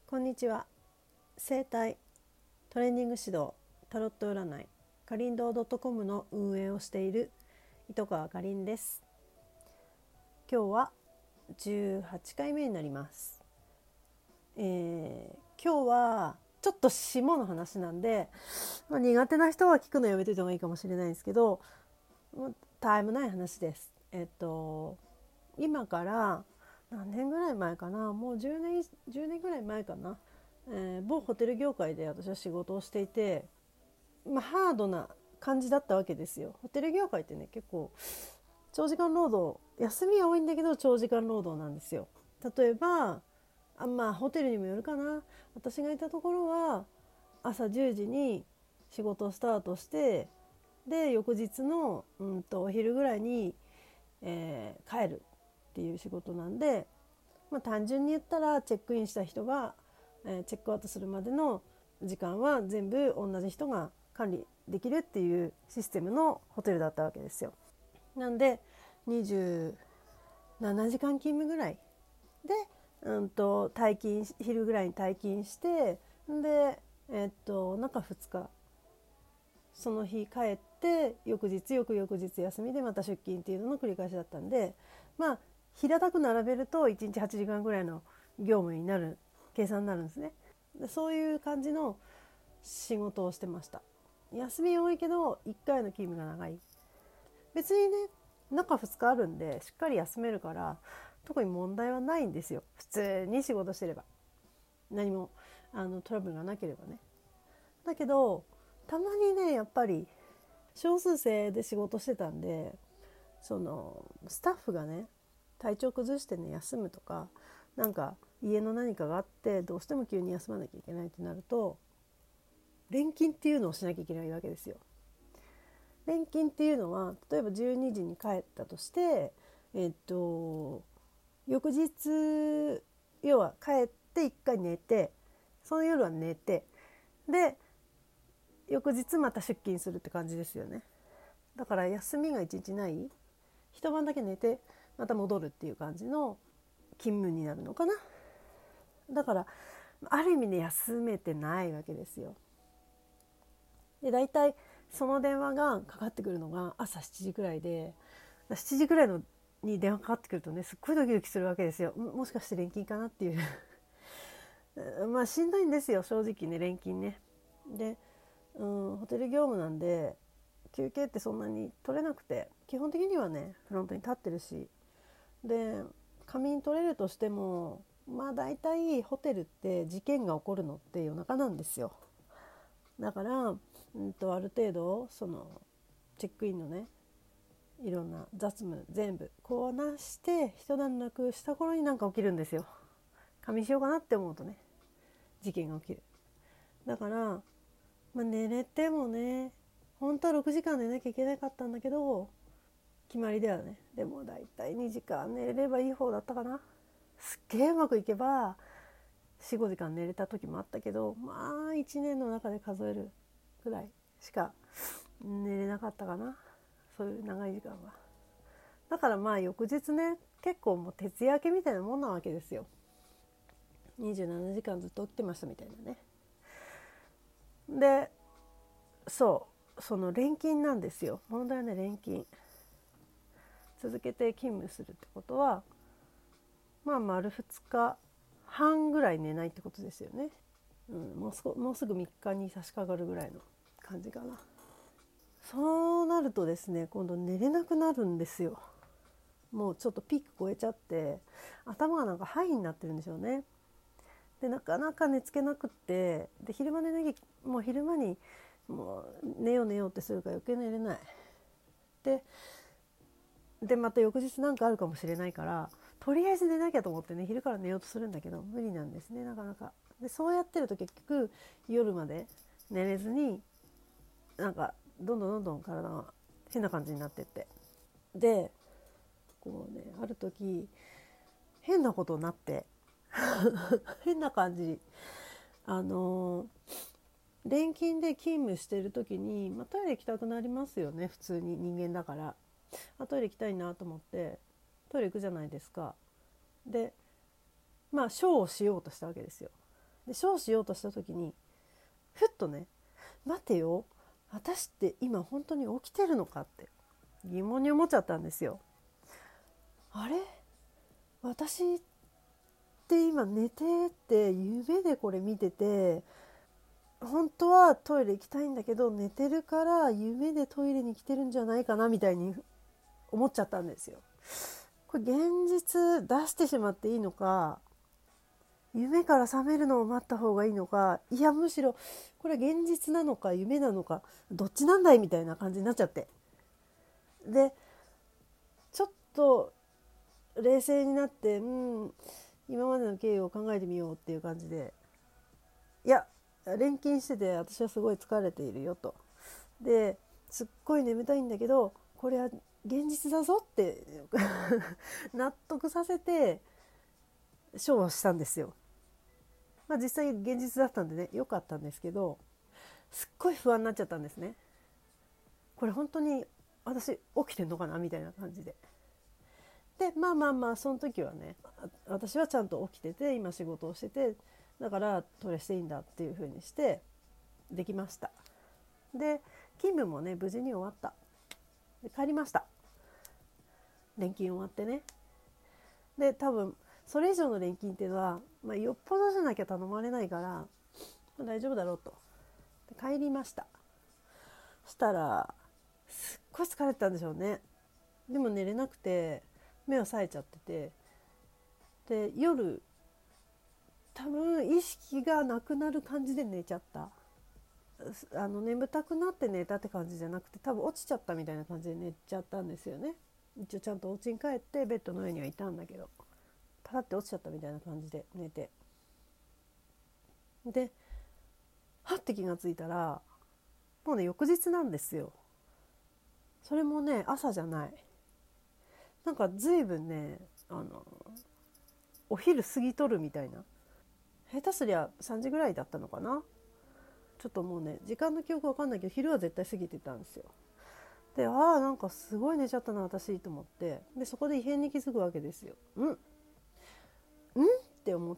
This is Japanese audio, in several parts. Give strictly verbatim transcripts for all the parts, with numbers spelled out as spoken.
こんにちは。整体、トレーニング指導、タロット占い、かりんどう .com の運営をしている糸川かりんです。今日はじゅうはちかいめになります。えー、今日はちょっと下の話なんで、まあ、苦手な人は聞くのやめといた方がいいかもしれないんですけど、タイムない話です。えっと今から何年ぐらい前かな、もうじゅうねん、じゅうねんぐらい前かな、えー、某ホテル業界で私は仕事をしていて、まあ、ハードな感じだったわけですよ。ホテル業界ってね、結構長時間労働、休みは多いんだけど長時間労働なんですよ。例えばあまあホテルにもよるかな。私がいたところは朝じゅうじに仕事をスタートして、で翌日のうんとお昼ぐらいに、えー帰るっていう仕事なんで、まあ、単純に言ったらチェックインした人が、えーチェックアウトするまでの時間は全部同じ人が管理できるっていうシステムのホテルだったわけですよ。なんでにじゅうななじかん勤務ぐらいで、うんと退勤、昼ぐらいに退勤して、でえっと中ふつかその日帰って翌日翌々日休みでまた出勤っていうのの繰り返しだったんで、まあ平たく並べるといちにちはちじかんぐらいの業務になる計算になるんですね。でそういう感じの仕事をしてました。休み多いけどいっかいの勤務が長い。別にね、中ふつかあるんでしっかり休めるから特に問題はないんですよ。普通に仕事してれば、何もあのトラブルがなければね。だけどたまにね、やっぱり少数制で仕事してたんで、そのスタッフがね体調崩してね休むとか、なんか家の何かがあってどうしても急に休まなきゃいけないってなると、連勤っていうのをしなきゃいけないわけですよ。連勤っていうのは例えばじゅうにじに帰ったとして、えっと翌日、要は帰っていっかい寝て、その夜は寝て、で翌日また出勤するって感じですよね。だから休みが一日ない、一晩だけ寝てまた戻るっていう感じの勤務になるのかな。だからある意味で休めてないわけですよ。で大体その電話がかかってくるのが朝しちじくらいで、しちじくらいのに電話かかってくるとね、すっごいドキドキするわけですよ。もしかして連勤かなっていうまあしんどいんですよ、正直ね、連勤ね。で、うん、ホテル業務なんで休憩ってそんなに取れなくて、基本的にはねフロントに立ってるし、で仮眠取れるとしても、まあ大体ホテルって事件が起こるのって夜中なんですよ。だから、うんと、ある程度そのチェックインのねいろんな雑務全部こなして一段落した頃になんか起きるんですよ。仮眠しようかなって思うとね、事件が起きる。だから、まあ、寝れてもね、本当はろくじかん寝なきゃいけなかったんだけど、決まりだよね。でもだいたいにじかん寝れればいい方だったかな。すっげえうまくいけばよん、ごじかん寝れた時もあったけど、まあいちねんの中で数えるくらいしか寝れなかったかな、そういう長い時間は。だからまあ翌日ね、結構もう徹夜明けみたいなもんなわけですよ。にじゅうななじかんずっと起きてましたみたいなね。で、そうその連勤なんですよ。問題はね、連勤続けて勤務するってことは、まあ丸ふつかはんぐらい寝ないってことですよね。うん、もうすもうすぐみっかに差し掛かるぐらいの感じかな。そうなるとですね、今度寝れなくなるんですよ。もうちょっとピーク超えちゃって、頭がなんかハイになってるんでしょうね。でなかなか寝つけなくって、で昼間寝なきゃ、もう昼間にもう寝よう寝ようってするから余計寝れない。ででまた翌日なんかあるかもしれないから、とりあえず寝なきゃと思ってね、昼から寝ようとするんだけど無理なんですね、なかなか。でそうやってると結局夜まで寝れずに、なんかどんどんどんどん体が変な感じになってって、でこうね、ある時変なことになって変な感じ、あの連勤で勤務してる時に、まあ、トイレ行きたくなりますよね、普通に人間だから。あ、トイレ行きたいなと思ってトイレ行くじゃないですか。でまあショーをしようとしたわけですよ。 でショーしようとした時にふっとね、待てよ、私って今本当に起きてるのかって疑問に思っちゃったんですよ。あれ、私って今寝てって夢でこれ見てて、本当はトイレ行きたいんだけど寝てるから夢でトイレに来てるんじゃないかなみたいに思っちゃったんですよ。これ現実出してしまっていいのか、夢から覚めるのを待った方がいいのか、いやむしろこれ現実なのか夢なのかどっちなんだいみたいな感じになっちゃって、でちょっと冷静になって、うん、今までの経緯を考えてみようっていう感じで、いや錬金してて私はすごい疲れているよと、ですっごい眠たいんだけどこれは現実だぞって納得させてショーをしたんですよ。まあ実際現実だったんでね、良かったんですけど、すっごい不安になっちゃったんですね。これ本当に私起きてんのかなみたいな感じで。でまあまあまあその時はね、私はちゃんと起きてて今仕事をしてて、だからトイレしていいんだっていう風にしてできました。で勤務もね無事に終わった。で帰りました。連勤終わってね。で多分それ以上の連勤っていうのは、まあ、よっぽどじゃなきゃ頼まれないから、まあ、大丈夫だろうと。で帰りました。そしたらすっごい疲れてたんでしょうね。でも寝れなくて目は冴えちゃってて、で夜多分意識がなくなる感じで寝ちゃった。あの眠たくなって寝たって感じじゃなくて、多分落ちちゃったみたいな感じで寝ちゃったんですよね。一応ちゃんとお家に帰ってベッドの上にはいたんだけど、パタって落ちちゃったみたいな感じで寝て、ではって気がついたらもうね翌日なんですよ。それもね朝じゃない、なんか随分ねあのお昼過ぎとるみたいな、下手すりゃさんじぐらいだったのかな、ちょっともうね時間の記憶わかんないけど昼は絶対過ぎてたんですよ。でああなんかすごい寝ちゃったな私と思って、でそこで異変に気づくわけですよ。んんって思って、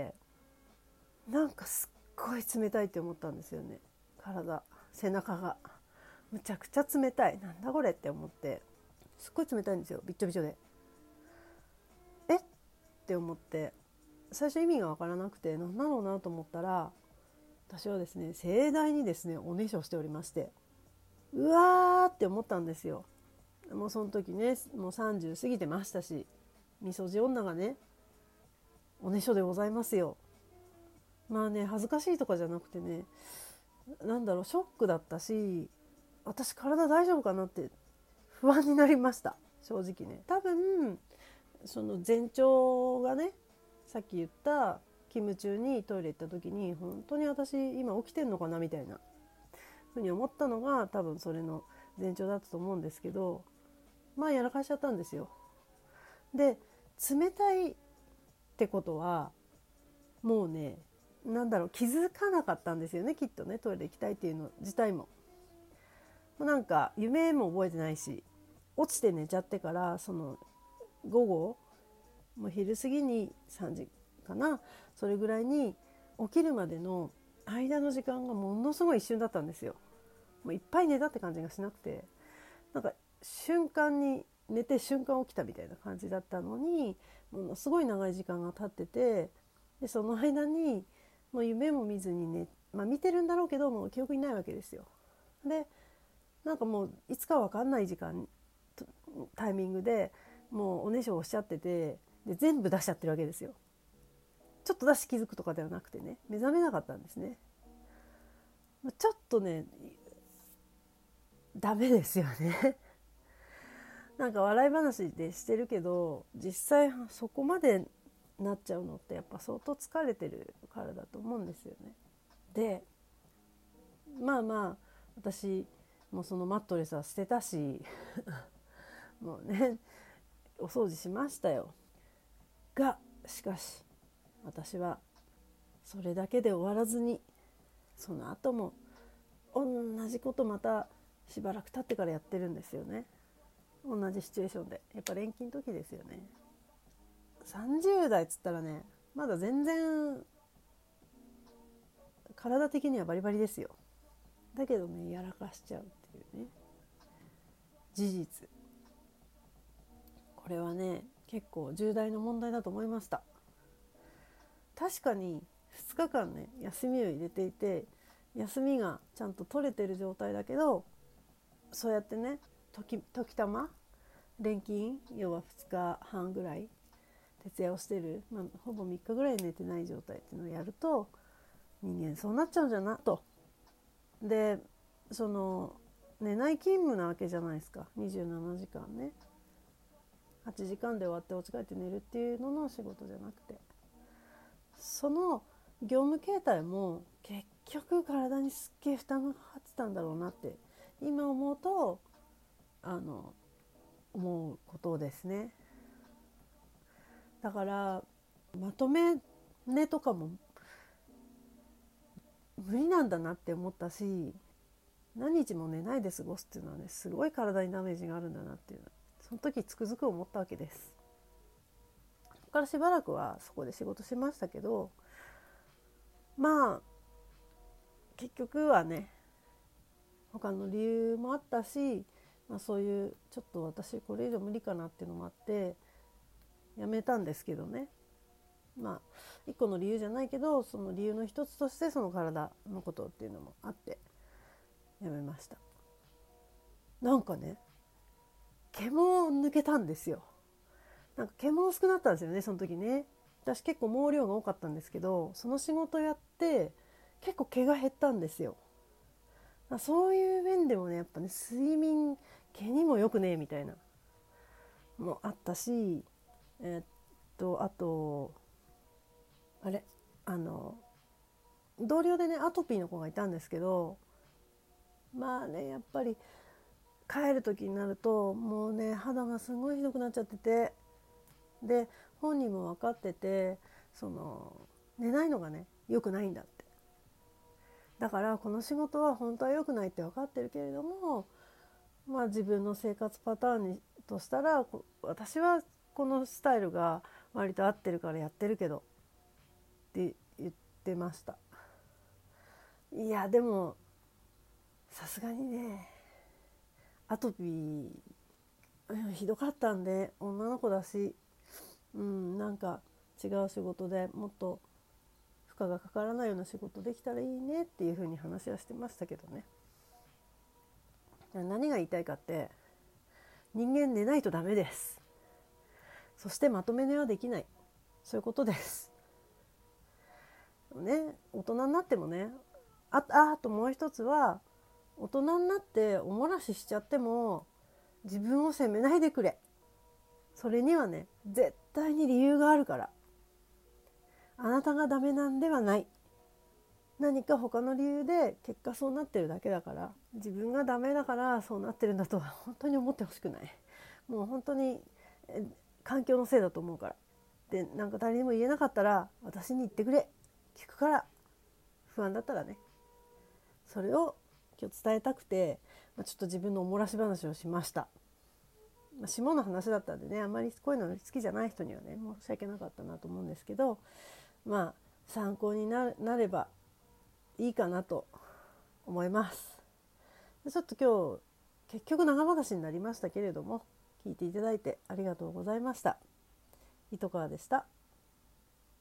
なんかすっごい冷たいって思ったんですよね。体、背中がむちゃくちゃ冷たい、なんだこれって思って、すっごい冷たいんですよ、びっちょびちょで。えって思って、最初意味が分からなくて何だろうなと思ったら、私はですね盛大にですねおねしょしておりまして、うわーって思ったんですよ。もうその時ねもうさんじゅう過ぎてましたし、みそじ女がねおねしょでございますよ。まあね恥ずかしいとかじゃなくてね、なんだろうショックだったし、私体大丈夫かなって不安になりました正直ね。多分その前兆がね、さっき言った勤務中にトイレ行った時に本当に私今起きてんのかなみたいなふうに思ったのが多分それの前兆だったと思うんですけど、まあやらかしちゃったんですよ。で冷たいってことはもうねなんだろう気づかなかったんですよねきっとね、トイレ行きたいっていうの自体も。なんか夢も覚えてないし、落ちて寝ちゃってから、その午後もう昼過ぎにさんじかな、それぐらいに起きるまでの間の時間がものすごい一瞬だったんですよ。もういっぱい寝たって感じがしなくて、なんか瞬間に寝て瞬間起きたみたいな感じだったのに、ものすごい長い時間が経ってて、でその間にもう夢も見ずにね、まあ見てるんだろうけどもう記憶にないわけですよ。でなんかもういつか分かんない時間タイミングでもうおねしょをしちゃってて、で全部出しちゃってるわけですよ。ちょっと出し気づくとかではなくてね、目覚めなかったんですね。ちょっとねダメですよねなんか笑い話でしてるけど実際そこまでなっちゃうのってやっぱ相当疲れてるからだと思うんですよね。でまあまあ私もうそのマットレスは捨てたしもうねお掃除しましたよ。がしかし私はそれだけで終わらずに、その後も同じことまたしばらく経ってからやってるんですよね。同じシチュエーションで。やっぱ錬金の時ですよね。さんじゅう代っつったらねまだ全然体的にはバリバリですよ。だけどねやらかしちゃうっていうね事実。これはね結構重大な問題だと思いました。確かにふつかかんね休みを入れていて、休みがちゃんと取れてる状態だけど、そうやってね時時たま連勤、要はふつかはんぐらい徹夜をしてる、まあ、ほぼみっかぐらい寝てない状態っていうのをやると人間そうなっちゃうんじゃなと。でその寝ない勤務なわけじゃないですか。にじゅうななじかんね、はちじかんで終わってお家帰って寝るっていうのの仕事じゃなくて、その業務形態も結局体にすっげえ負担がかかってたんだろうなって今思うとあの思うことですね。だからまとめ寝とかも無理なんだなって思ったし、何日も寝ないで過ごすっていうのはねすごい体にダメージがあるんだなっていうのはその時つくづく思ったわけです。そこからしばらくはそこで仕事しましたけど、まあ結局はね他の理由もあったし、まあ、そういうちょっと私これ以上無理かなっていうのもあってやめたんですけどね。まあ一個の理由じゃないけどその理由の一つとしてその体のことっていうのもあってやめました。なんかね毛も抜けたんですよ。なんか毛も薄くなったんですよねその時ね。私結構毛量が多かったんですけど、その仕事やって結構毛が減ったんですよ。そういう面でもねやっぱね睡眠毛にもよくねえみたいなもあったし、えー、っとあとあれあの同僚でねアトピーの子がいたんですけど、まあねやっぱり帰る時になるともうね肌がすごいひどくなっちゃってて、で本人も分かっててその寝ないのがね良くないんだって。だからこの仕事は本当は良くないって分かってるけれども、まあ自分の生活パターンにとしたら私はこのスタイルが割と合ってるからやってるけどって言ってました。いやでもさすがにねアトピーひどかったんで、女の子だし、うん、なんか違う仕事でもっと負荷がかからないような仕事できたらいいねっていうふうに話はしてましたけどね。何が言いたいかって人間寝ないとダメです。そしてまとめ寝はできない、そういうことです。ね、大人になってもね、ああともう一つは大人になっておもらししちゃっても自分を責めないでくれ。それにはね絶対に理由があるから。あなたがダメなんではない。何か他の理由で結果そうなってるだけだから、自分がダメだからそうなってるんだとは本当に思ってほしくない。もう本当に環境のせいだと思うから。でなんか誰にも言えなかったら私に言ってくれ、聞くから。不安だったらね、それを今日伝えたくて、まあ、ちょっと自分のおもらし話をしました。まあ、下の話だったんでね、あんまりこういうの好きじゃない人にはね申し訳なかったなと思うんですけど、まあ参考になればいいかなと思います。ちょっと今日結局長話になりましたけれども、聞いていただいてありがとうございました。糸川でした。